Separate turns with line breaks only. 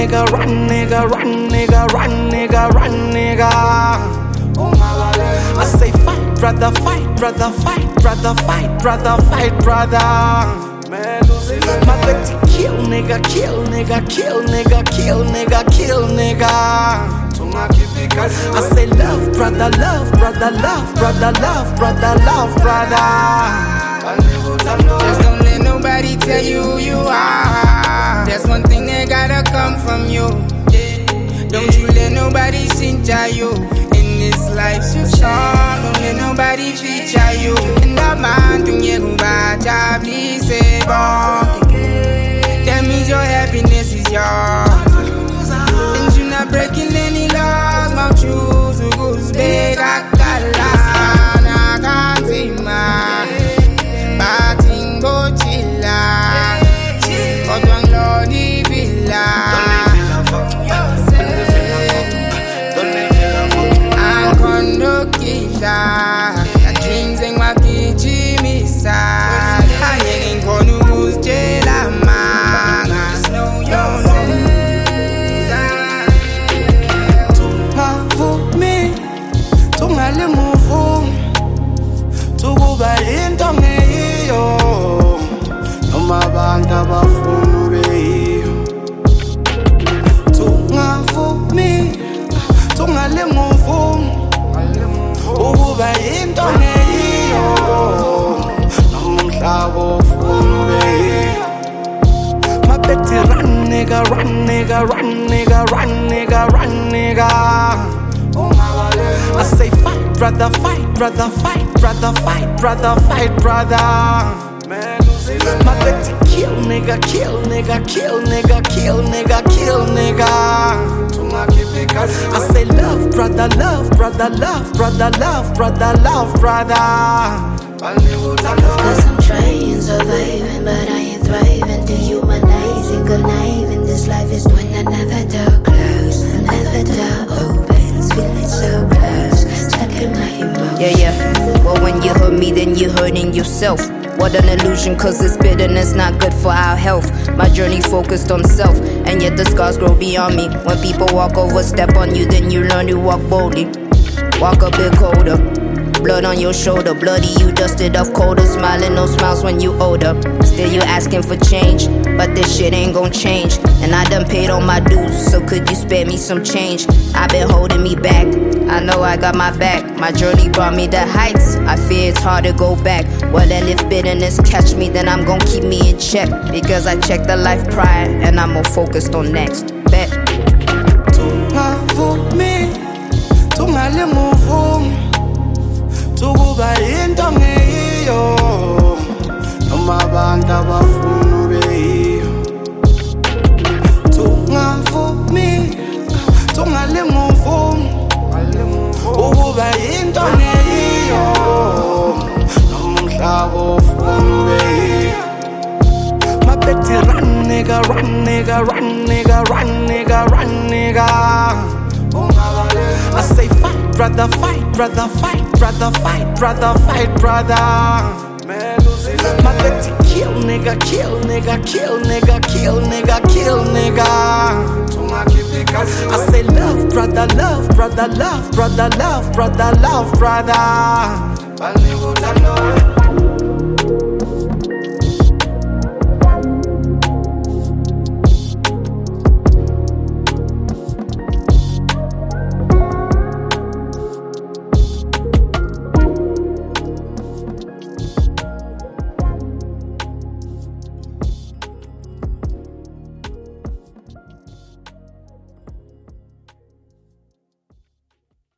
nigga, run, nigga, run, nigga, run, nigga, run, nigga. I say fight, brother, fight, brother, fight, brother, fight, brother, fight, brother. My betty kill, nigga, kill, nigga, kill, nigga, kill, nigga, kill, nigga. I say love, brother, love, brother, love, brother, love, brother, love, brother.
Just don't let nobody tell you who you are. There's one thing that gotta come from you. Don't you let nobody censure you. In this life's too short, don't let nobody feature you. In the mind, don't you go back, please say that means your happiness is yours. And you're not breaking any laws. My shoes who goes big, I got line, I can't see my batting botilla. But one Lordy Villa. I'm Kondo Kisha. The dreams in my kitchen, Missa. I'm in Konu's Jela Manga.
Tungale muvu tukuba into ngeyiyo noma abantu abafuna ubeyiyo. Tungavumi tungale muvu ukuba into ngeyiyo noma umhlaba ofuna ubeyiyo. My betty run nigga, run nigga, run nigga, run nigga, run nigga. I say fight, brother, fight, brother, fight, brother, fight, brother, fight, brother. My betty kill, nigga, kill, nigga, kill, nigga, kill, nigga, kill, nigga. I say love, brother, love, brother, love, brother, love, brother, love, brother.
Cause I'm trying, surviving, but I ain't thriving. Dehumanizing, conniving. This life is when another door closes, another door opens. Feeling so close, stuck in my emotions.
Yeah. Well, when you hurt me, then you're hurting yourself. What an illusion, cause this bitterness not good for our health. My journey focused on self, and yet the scars grow beyond me. When people walk over, step on you, then you learn to walk boldly. Walk a bit colder. Blood on your shoulder, bloody you dusted off colder. Smiling, no smiles when you older. Still you asking for change, but this shit ain't gon' change. And I done paid all my dues, so could you spare me some change? I've been holding me back, I know I got my back. My journey brought me to heights, I fear it's hard to go back. Well then if bitterness catch me, then I'm gon' keep me in check. Because I checked the life prior, and I'm more focused on next. Bet.
Tungavumi tungale muvu tukuba into ngeyiyo noma abantu abafuna ubeyiyo. Tungavumi tungale muvu ukuba into ngeyiyo noma umhlaba ofuna ubeyiyo. My betty run nigga, run nigga, run nigga, run nigga, run nigga. I say fight, brother, fight, brother, fight, brother, fight, brother, fight, brother. My betty kill, nigga, kill, nigga, kill, nigga, kill, nigga, kill, nigga. I say love, brother, love, brother, love, brother, love, brother, love, brother.